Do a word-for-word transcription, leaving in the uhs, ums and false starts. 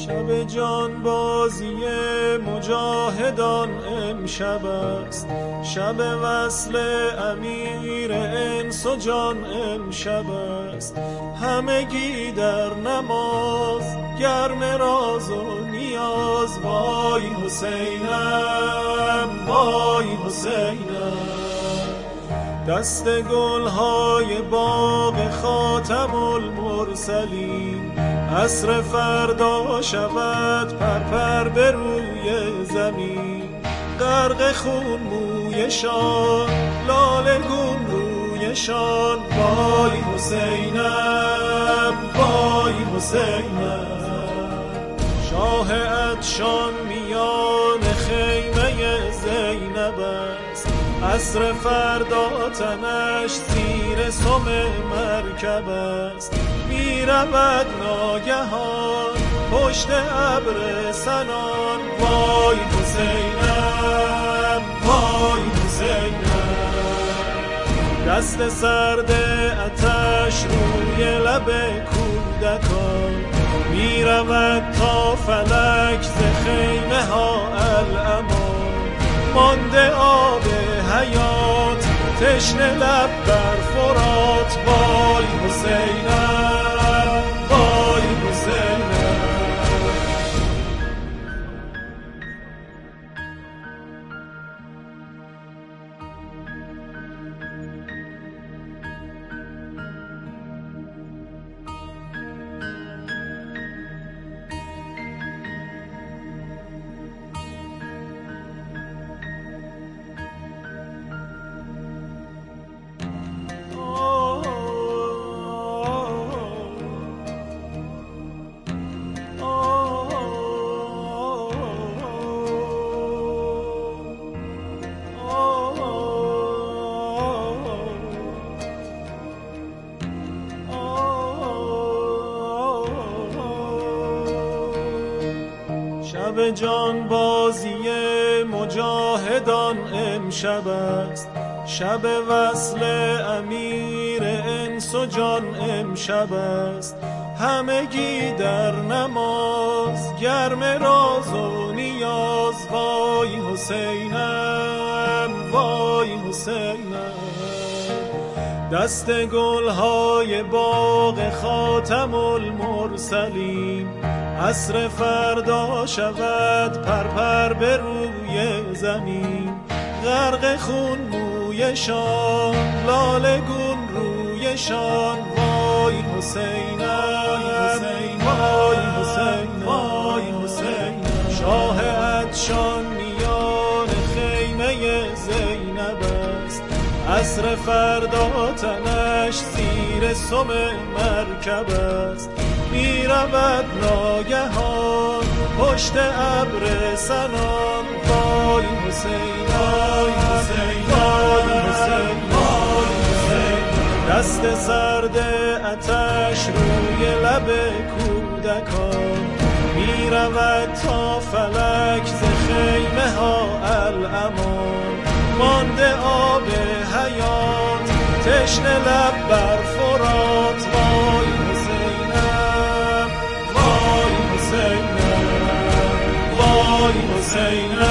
شب جان بازی مجاهدان امشب است، شب وصل امیر انس و جان امشب است. همگی در نماز گرم راز و نیاز، وای حسینم وای حسینم. دست گلهای باغ خاتم المرسلین، عصر فردا شود پرپر به روی زمین. غرق خون مویشان، لاله گون رویشان، وای حسینم وای حسینم. شاه عطشان میان خیمه زینب است، عصر فردا تنش زیر سم مرکب است. میرود ناگهان پشت ابر سنان، وای حسینم وای حسینم. دست سرد آتش روی لب کودکان، میرود تا فلک ز خیمه ها الامان. مانده آب حیات تشنه لب بر فرات، وای حسینم وای حسینم. شب جان بازی مجاهدان امشب است، شب وصل امیر انس و جان امشب است. همگی در نماز گرم راز و نیاز، وای حسینم وای حسینم. دست گلهای باغ خاتم المرسلین، عصر فردا شود پرپر به روی زمین. غرق خون مویشان، لاله گون رویشان، وای حسینم وای حسینم وای حسینم. شاه عطشان میان خیمه زینب است، عصر فردا تنش زیر سم مرکب است. میرود ناگهان پشت ابر سنان، وای حسینم وای حسینم وای حسینم. دست سرد آتش روی لب کودکان، میرود تا فلک ز خیمه ها الامان. مانده آب حیات تشنه لب بر فرات، وای حسینم وای حسینم وای حسینم.